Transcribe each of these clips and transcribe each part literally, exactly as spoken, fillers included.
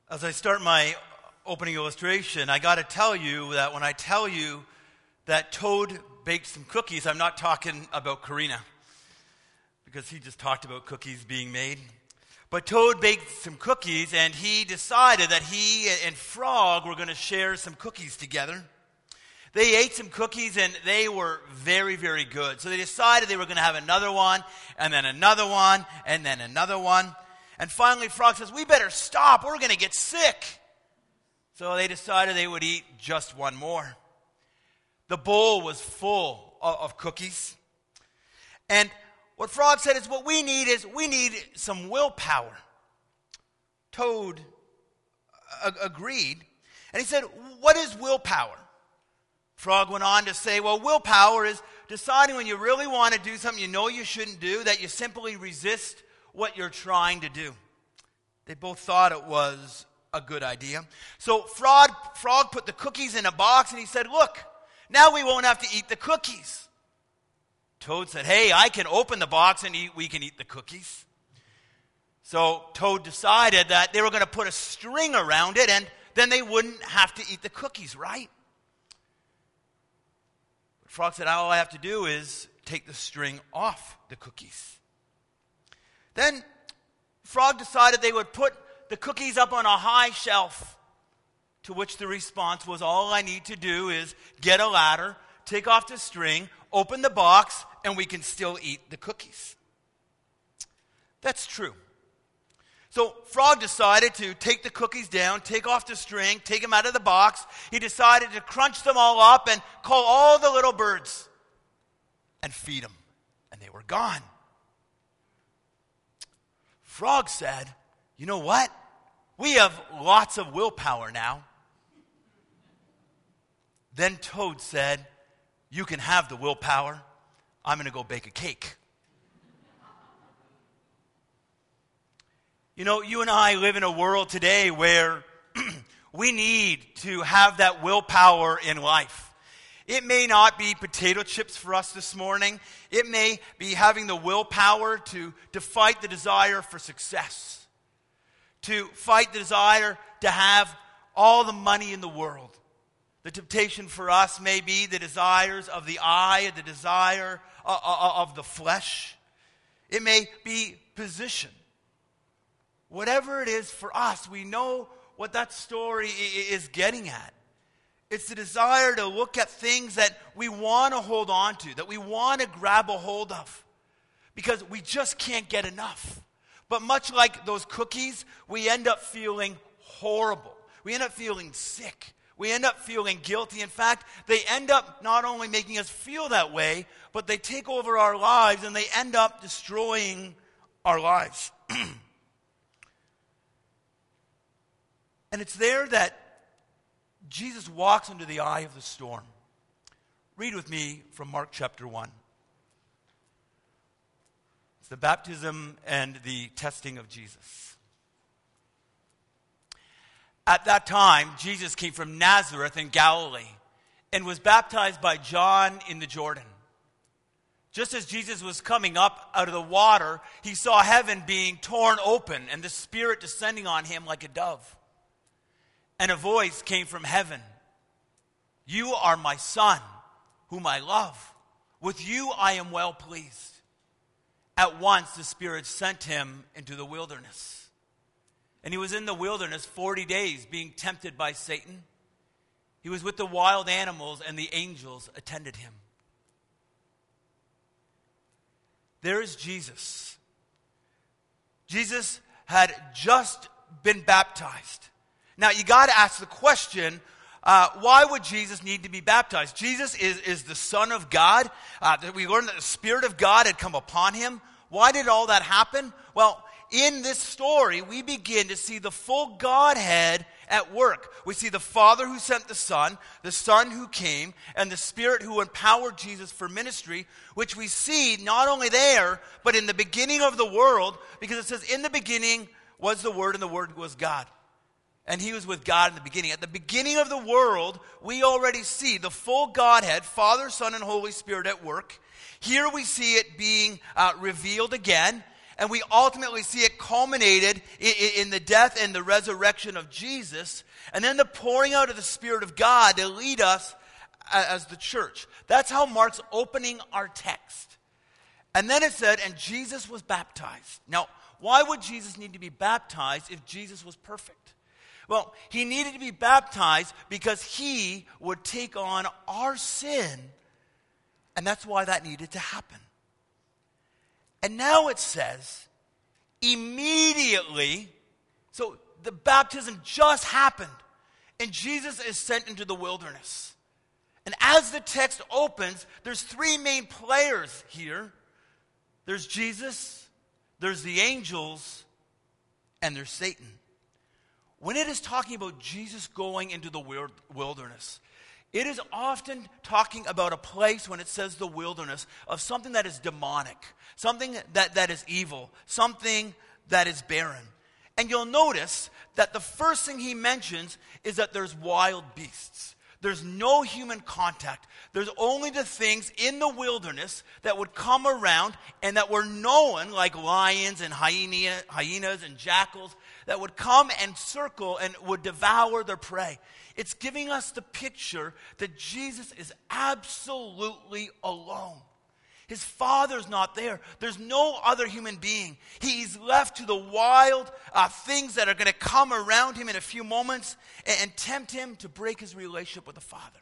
As I start my opening illustration, I got to tell you that when I tell you that Toad baked some cookies, I'm not talking about Karina, because he just talked about cookies being made. But Toad baked some cookies, and he decided that he and Frog were going to share some cookies together. They ate some cookies, and they were very, very good. So they decided they were going to have another one, and then another one, and then another one. And finally, Frog says, we better stop. We're going to get sick. So they decided they would eat just one more. The bowl was full of cookies. And what Frog said is, what we need is, we need some willpower. Toad a- agreed. And he said, what is willpower? Frog went on to say, well, willpower is deciding when you really want to do something you know you shouldn't do, that you simply resist what you're trying to do. They both thought it was a good idea. So Frog, Frog put the cookies in a box, and he said, look, now we won't have to eat the cookies. Toad said, hey, I can open the box and eat, we can eat the cookies. So Toad decided that they were going to put a string around it, and then they wouldn't have to eat the cookies, right? But Frog said, all I have to do is take the string off the cookies. Then Frog decided they would put the cookies up on a high shelf, to which the response was, all I need to do is get a ladder, take off the string, open the box, and we can still eat the cookies. That's true. So Frog decided to take the cookies down, take off the string, take them out of the box. He decided to crunch them all up and call all the little birds and feed them. And they were gone. Frog said, you know what? We have lots of willpower now. Then Toad said, you can have the willpower. I'm going to go bake a cake. You know, you and I live in a world today where we need to have that willpower in life. It may not be potato chips for us this morning. It may be having the willpower to, to fight the desire for success, to fight the desire to have all the money in the world. The temptation for us may be the desires of the eye, the desire of the flesh. It may be position. Whatever it is for us, we know what that story is getting at. It's the desire to look at things that we want to hold on to, that we want to grab a hold of, because we just can't get enough. But much like those cookies, we end up feeling horrible. We end up feeling sick. We end up feeling guilty. In fact, they end up not only making us feel that way, but they take over our lives and they end up destroying our lives. And it's there that Jesus walks into the eye of the storm. Read with me from Mark chapter one. It's the baptism and the testing of Jesus. At that time, Jesus came from Nazareth in Galilee and was baptized by John in the Jordan. Just as Jesus was coming up out of the water, he saw heaven being torn open and the Spirit descending on him like a dove. And a voice came from heaven. You are my Son, whom I love. With you I am well pleased. At once the Spirit sent him into the wilderness. And he was in the wilderness forty days, being tempted by Satan. He was with the wild animals, and the angels attended him. There is Jesus. Jesus had just been baptized. Now, you got to ask the question, uh, why would Jesus need to be baptized? Jesus is, is the Son of God. Uh, we learned that the Spirit of God had come upon him. Why did all that happen? Well, in this story, we begin to see the full Godhead at work. We see the Father who sent the Son, the Son who came, and the Spirit who empowered Jesus for ministry, which we see not only there, but in the beginning of the world, because it says, in the beginning was the Word, and the Word was God. And he was with God in the beginning. At the beginning of the world, we already see the full Godhead, Father, Son, and Holy Spirit at work. Here we see it being uh, revealed again. and we ultimately see it culminated in, in the death and the resurrection of Jesus, and then the pouring out of the Spirit of God to lead us as the church. That's how Mark's opening our text. And then it said, and Jesus was baptized. Now, why would Jesus need to be baptized if Jesus was perfect? Well, he needed to be baptized because he would take on our sin, and that's why that needed to happen. And now it says, immediately, so the baptism just happened, and Jesus is sent into the wilderness. And as the text opens, there's three main players here. There's Jesus, there's the angels, and there's Satan. When it is talking about Jesus going into the wilderness, it is often talking about a place, when it says the wilderness, of something that is demonic, something that, that is evil, something that is barren. And you'll notice that the first thing he mentions is that there's wild beasts. There's no human contact. There's only the things in the wilderness that would come around and that were known, like lions and hyena, hyenas and jackals, that would come and circle and would devour their prey. It's giving us the picture that Jesus is absolutely alone. His Father's not there. There's no other human being. He's left to the wild uh, things that are going to come around him in a few moments and, and tempt him to break his relationship with the Father.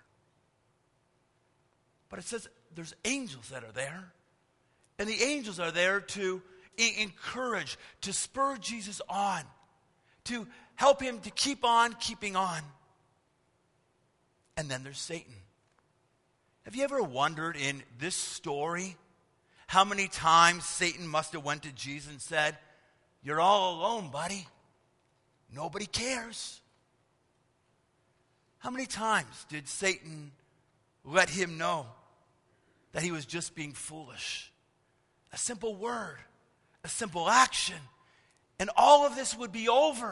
But it says there's angels that are there. And the angels are there to I- encourage, to spur Jesus on, to help him to keep on keeping on. And then there's Satan. Have you ever wondered in this story how many times Satan must have went to Jesus and said, "You're all alone, buddy. Nobody cares." How many times did Satan let him know that he was just being foolish? A simple word, a simple action, and all of this would be over.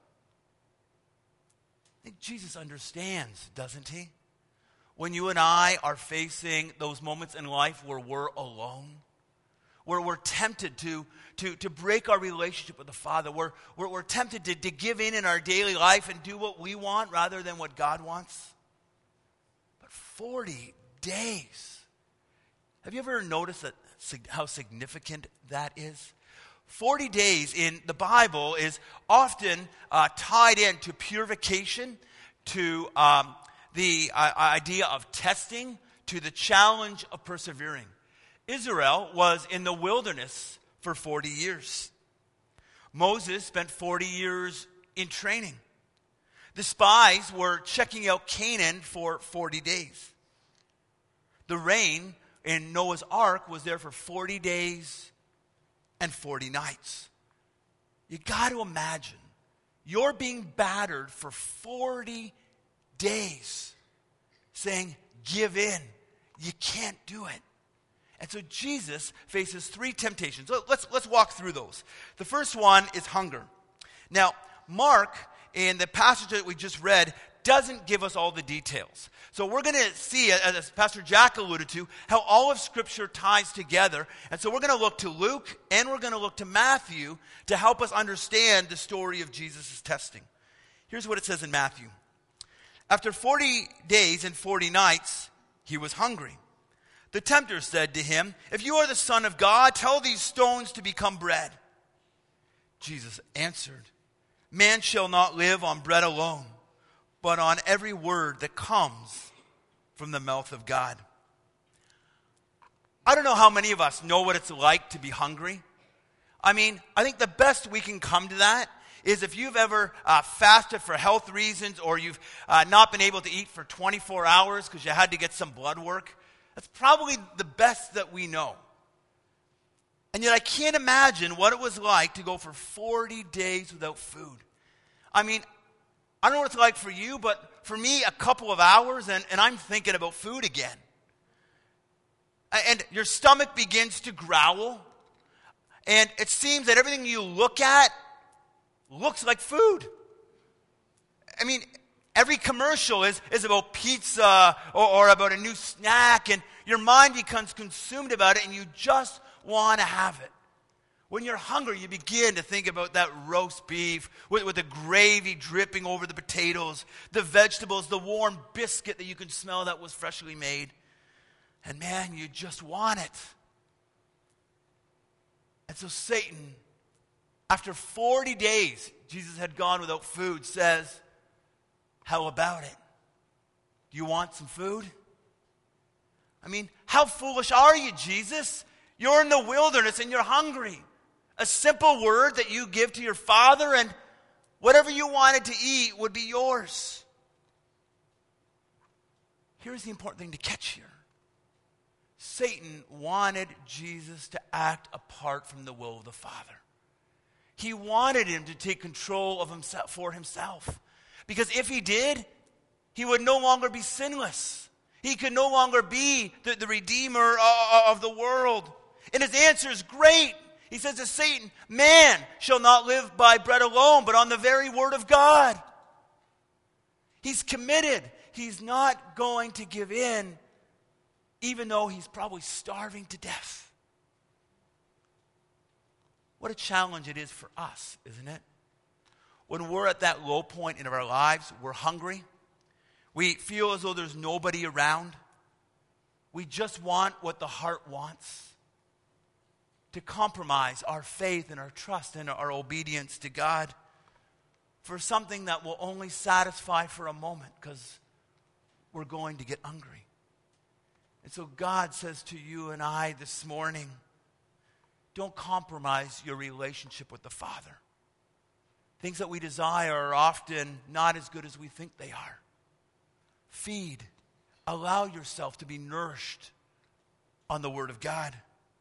I think Jesus understands, doesn't he? When you and I are facing those moments in life where we're alone, where we're tempted to, to, to break our relationship with the Father, where, where we're tempted to, to give in in our daily life and do what we want rather than what God wants. But forty days. Have you ever noticed that, how significant that is? forty days in the Bible is often uh, tied into purification, to um, the uh, idea of testing, to the challenge of persevering. Israel was in the wilderness for forty years. Moses spent forty years in training. The spies were checking out Canaan for forty days. The rain in Noah's Ark was there for forty days and forty nights. You got to imagine, you're being battered for forty days, saying, give in. You can't do it. And so Jesus faces three temptations. So let's, let's walk through those. The first one is hunger. Now, Mark, in the passage that we just read, doesn't give us all the details. So we're going to see, as Pastor Jack alluded to, how all of Scripture ties together. And so we're going to look to Luke and we're going to look to Matthew to help us understand the story of Jesus' testing. Here's what it says in Matthew. After forty days and forty nights, he was hungry. The tempter said to him, "If you are the Son of God, tell these stones to become bread." Jesus answered, "Man shall not live on bread alone, but on every word that comes from the mouth of God." I don't know how many of us know what it's like to be hungry. I mean, I think the best we can come to that is if you've ever uh, fasted for health reasons, or you've uh, not been able to eat for twenty-four hours because you had to get some blood work. That's probably the best that we know. And yet I can't imagine what it was like to go for forty days without food. I mean, I don't know what it's like for you, but for me, a couple of hours and, and I'm thinking about food again. And your stomach begins to growl. And it seems that everything you look at looks like food. I mean, every commercial is, is about pizza or, or about a new snack, and your mind becomes consumed about it and you just want to have it. When you're hungry, you begin to think about that roast beef with, with the gravy dripping over the potatoes, the vegetables, the warm biscuit that you can smell that was freshly made. And man, you just want it. And so Satan, after forty days, Jesus had gone without food, says, how about it? Do you want some food? I mean, how foolish are you, Jesus? You're in the wilderness and you're hungry. A simple word that you give to your Father and whatever you wanted to eat would be yours. Here's the important thing to catch here. Satan wanted Jesus to act apart from the will of the Father. He wanted him to take control of himself for himself. Because if he did, he would no longer be sinless. He could no longer be the, the Redeemer of, of the world. And his answer is great. He says to Satan, man shall not live by bread alone, but on the very word of God. He's committed. He's not going to give in, even though he's probably starving to death. What a challenge it is for us, isn't it? When we're at that low point in our lives, we're hungry. We feel as though there's nobody around. We just want what the heart wants. To compromise our faith and our trust and our obedience to God for something that will only satisfy for a moment because we're going to get hungry. And so God says to you and I this morning, don't compromise your relationship with the Father. Things that we desire are often not as good as we think they are. Feed. Allow yourself to be nourished on the Word of God.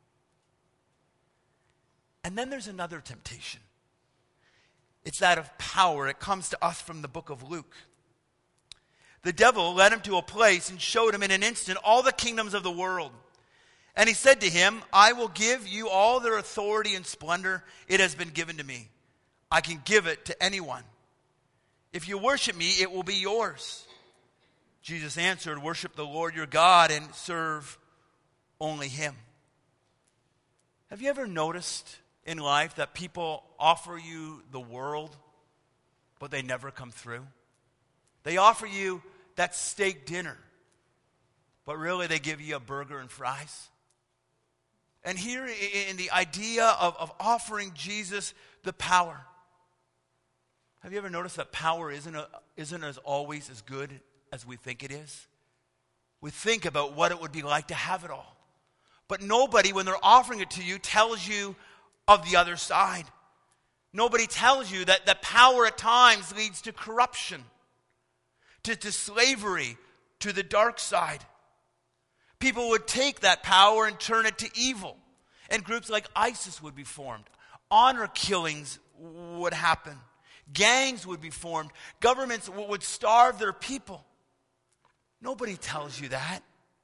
And then there's another temptation. It's that of power. It comes to us from the book of Luke. The devil led him to a place and showed him in an instant all the kingdoms of the world. And he said to him, I will give you all their authority and splendor. It has been given to me. I can give it to anyone. If you worship me, it will be yours. Jesus answered, worship the Lord your God and serve only him. Have you ever noticed in life that people offer you the world, but they never come through? They offer you that steak dinner, but really they give you a burger and fries. And here in the idea of, of offering Jesus the power, have you ever noticed that power isn't, a, isn't as always as good as we think it is? We think about what it would be like to have it all. But nobody, when they're offering it to you, tells you of the other side. Nobody tells you that, that power at times leads to corruption, to, to slavery, to the dark side. People would take that power and turn it to evil. And groups like ISIS would be formed. Honor killings would happen. Gangs would be formed. Governments would starve their people. Nobody tells you that.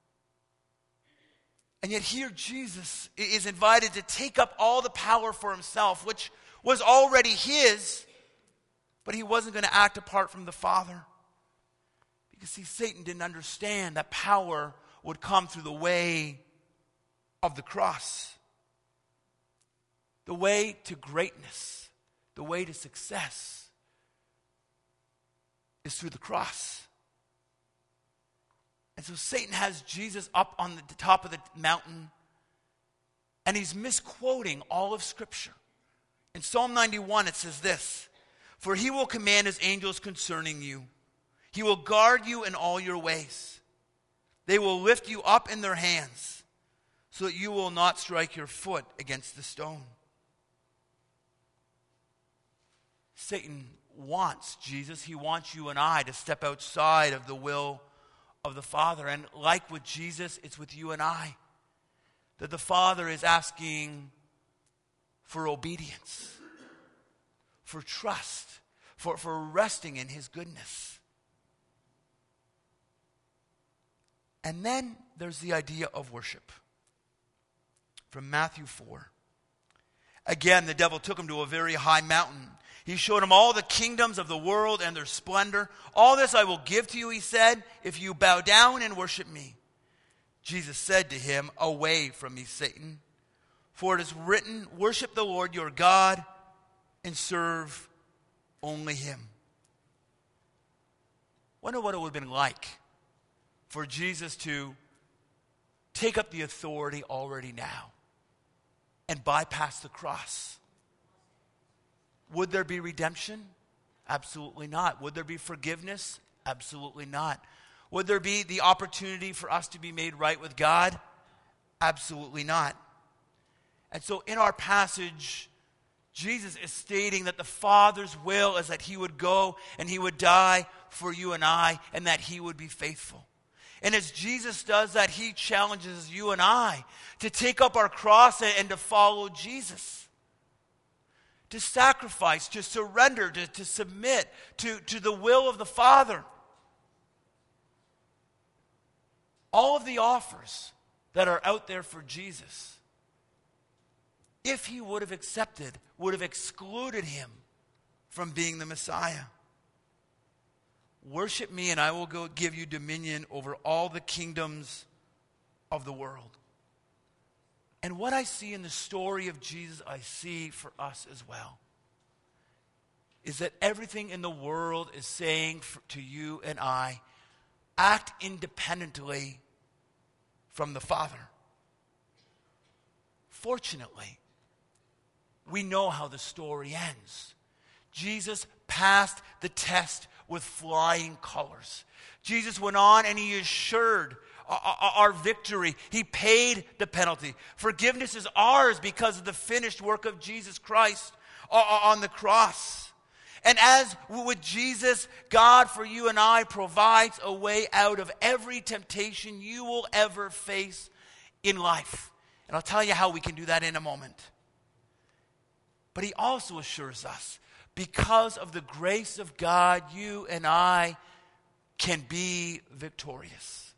And yet here Jesus is invited to take up all the power for himself, which was already his, but he wasn't going to act apart from the Father. Because see, Satan didn't understand that power would come through the way of the cross. The way to greatness, the way to success is through the cross. And so Satan has Jesus up on the top of the mountain, and he's misquoting all of Scripture. In Psalm ninety-one, it says this, for he will command his angels concerning you. He will guard you in all your ways. They will lift you up in their hands so that you will not strike your foot against the stone. Satan wants Jesus, he wants you and I to step outside of the will of the Father. And like with Jesus, it's with you and I. That the Father is asking for obedience, for trust, for, for resting in his goodness. And then there's the idea of worship. From Matthew four. Again, the devil took him to a very high mountain. He showed him all the kingdoms of the world and their splendor. All this I will give to you, he said, if you bow down and worship me. Jesus said to him, away from me, Satan, For it is written, worship the Lord your God and serve only him. Wonder what it would have been like for Jesus to take up the authority already now and bypass the cross. Would there be redemption? Absolutely not. Would there be forgiveness? Absolutely not. Would there be the opportunity for us to be made right with God? Absolutely not. And so in our passage, Jesus is stating that the Father's will is that he would go and he would die for you and I, and that he would be faithful. And as Jesus does that, he challenges you and I to take up our cross and to follow Jesus. To sacrifice, to surrender, to, to submit to, to the will of the Father. All of the offers that are out there for Jesus, if he would have accepted, would have excluded him from being the Messiah. Worship me and I will go give you dominion over all the kingdoms of the world. And what I see in the story of Jesus, I see for us as well, is that everything in the world is saying for, to you and I, act independently from the Father. Fortunately, we know how the story ends. Jesus passed the test with flying colors. Jesus went on and he assured our victory. He paid the penalty. Forgiveness is ours because of the finished work of Jesus Christ on the cross. And as with Jesus, God for you and I provides a way out of every temptation you will ever face in life. And I'll tell you how we can do that in a moment. But he also assures us, because of the grace of God, you and I can be victorious.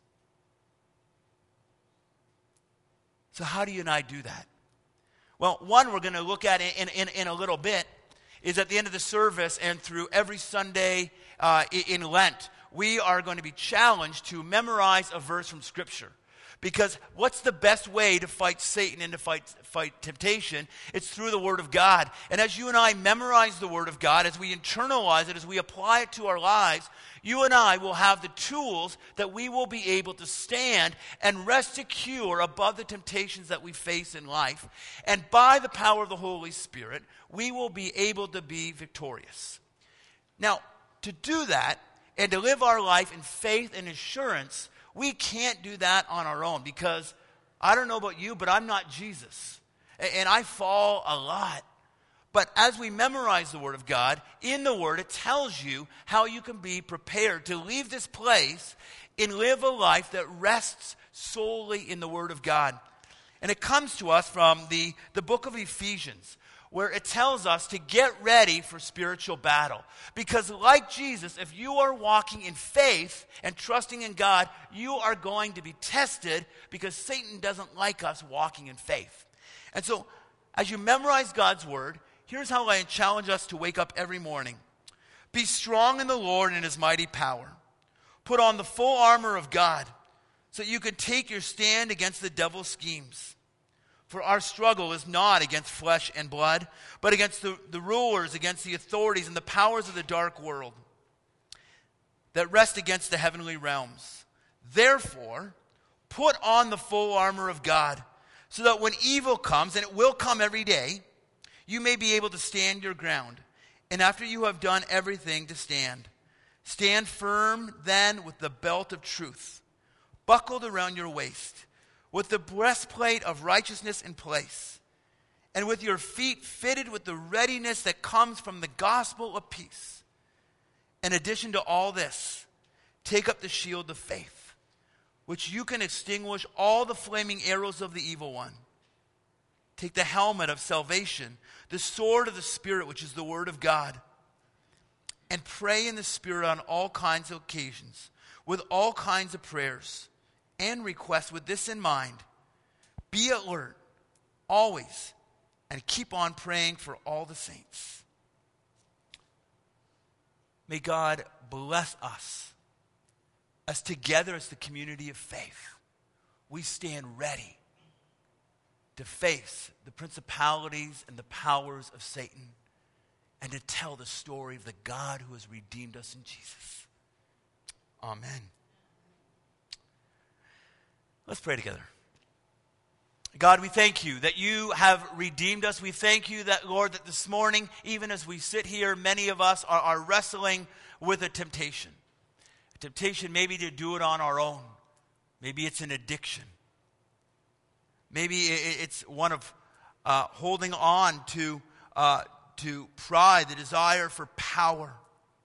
So how do you and I do that? Well, one we're going to look at in, in, in a little bit is at the end of the service and through every Sunday uh, in Lent, we are going to be challenged to memorize a verse from Scripture. Because what's the best way to fight Satan and to fight, fight temptation? It's through the Word of God. And as you and I memorize the Word of God, as we internalize it, as we apply it to our lives, you and I will have the tools that we will be able to stand and rest secure above the temptations that we face in life. And by the power of the Holy Spirit, we will be able to be victorious. Now, to do that and to live our life in faith and assurance, we can't do that on our own, because I don't know about you, but I'm not Jesus. And I fall a lot. But as we memorize the Word of God, in the Word, it tells you how you can be prepared to leave this place and live a life that rests solely in the Word of God. And it comes to us from the, the book of Ephesians, where it tells us to get ready for spiritual battle. Because like Jesus, if you are walking in faith and trusting in God, you are going to be tested, because Satan doesn't like us walking in faith. And so, as you memorize God's Word, here's how I challenge us to wake up every morning. Be strong in the Lord and in his mighty power. Put on the full armor of God so that you can take your stand against the devil's schemes. For our struggle is not against flesh and blood, but against the, the rulers, against the authorities, and the powers of the dark world that rest against the heavenly realms. Therefore, put on the full armor of God, so that when evil comes, and it will come every day, you may be able to stand your ground. And after you have done everything to stand, stand firm then with the belt of truth buckled around your waist, with the breastplate of righteousness in place, and with your feet fitted with the readiness that comes from the gospel of peace. In addition to all this, take up the shield of faith, which you can extinguish all the flaming arrows of the evil one. Take the helmet of salvation, the sword of the Spirit, which is the Word of God, and pray in the Spirit on all kinds of occasions, with all kinds of prayers and requests. With this in mind, be alert always, and keep on praying for all the saints. May God bless us as together as the community of faith we stand ready to face the principalities and the powers of Satan, and to tell the story of the God who has redeemed us in Jesus. Amen. Let's pray together. God, we thank you that you have redeemed us. We thank you that, Lord, that this morning, even as we sit here, many of us are, are wrestling with a temptation. A temptation maybe to do it on our own. Maybe it's an addiction. Maybe it's one of uh, holding on to, uh, to pride, the desire for power.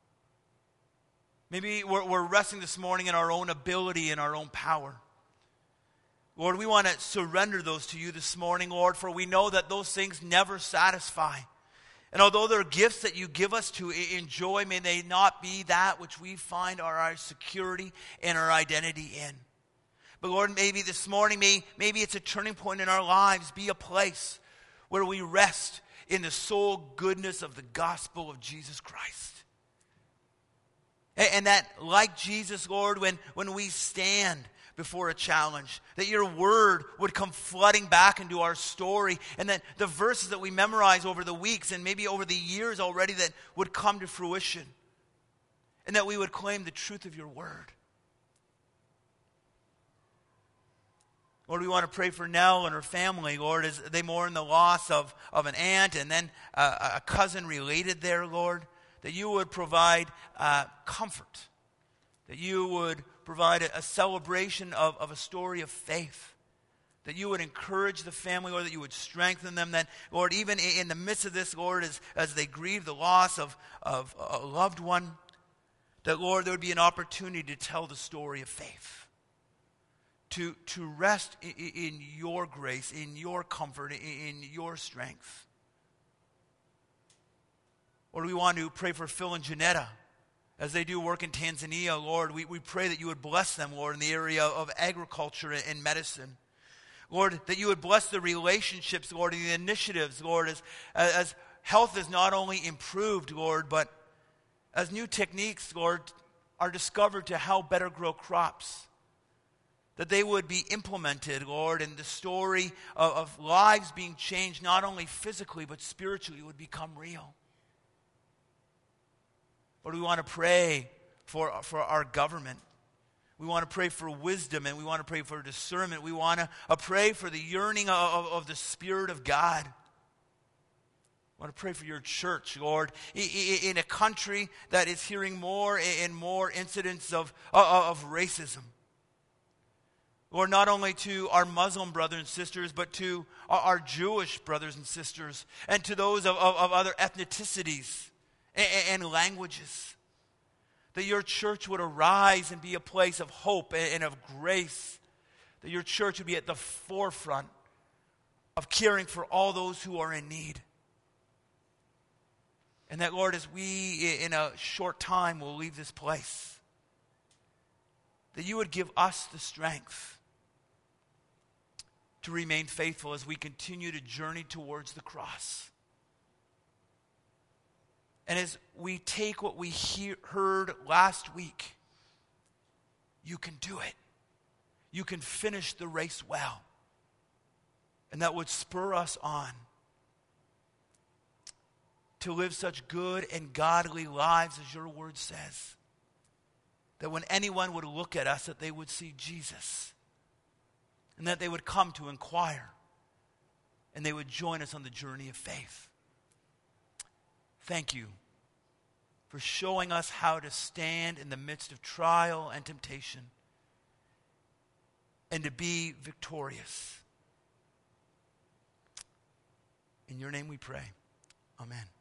Maybe we're, we're resting this morning in our own ability and our own power. Lord, we want to surrender those to you this morning, Lord, for we know that those things never satisfy. And although they're gifts that you give us to enjoy, may they not be that which we find are our security and our identity in. But Lord, maybe this morning, may, maybe it's a turning point in our lives, be a place where we rest in the sole goodness of the gospel of Jesus Christ. And, and that, like Jesus, Lord, when, when we stand before a challenge, that your word would come flooding back into our story, and that the verses that we memorize over the weeks and maybe over the years already that would come to fruition, and that we would claim the truth of your word. Lord, we want to pray for Nell and her family, Lord, as they mourn the loss of, of an aunt and then uh, a cousin related there, Lord, that you would provide uh, comfort, that you would provide a, a celebration of, of a story of faith, that you would encourage the family, Lord, that you would strengthen them, that, Lord, even in, in the midst of this, Lord, as, as they grieve the loss of, of a loved one, that, Lord, there would be an opportunity to tell the story of faith. To, to rest in, in your grace, in your comfort, in, in your strength. Lord, we want to pray for Phil and Janetta as they do work in Tanzania, Lord. We, we pray that you would bless them, Lord, in the area of agriculture and medicine. Lord, that you would bless the relationships, Lord, and the initiatives, Lord, as, as health is not only improved, Lord, but as new techniques, Lord, are discovered to how better grow crops. That they would be implemented, Lord, and the story of, of lives being changed, not only physically, but spiritually, would become real. Lord, we want to pray for, for our government. We want to pray for wisdom, and we want to pray for discernment. We want to uh, pray for the yearning of, of, of the Spirit of God. I want to pray for your church, Lord, in a country that is hearing more and more incidents of, of racism. Lord, not only to our Muslim brothers and sisters, but to our Jewish brothers and sisters, and to those of, of, of other ethnicities and, and languages. That your church would arise and be a place of hope and of grace. That your church would be at the forefront of caring for all those who are in need. And that, Lord, as we in a short time will leave this place, that you would give us the strength to remain faithful as we continue to journey towards the cross. And as we take what we hear, heard last week, you can do it. You can finish the race well. And that would spur us on to live such good and godly lives as your word says. That when anyone would look at us, that they would see Jesus. And that they would come to inquire. And they would join us on the journey of faith. Thank you for showing us how to stand in the midst of trial and temptation. And to be victorious. In your name we pray. Amen.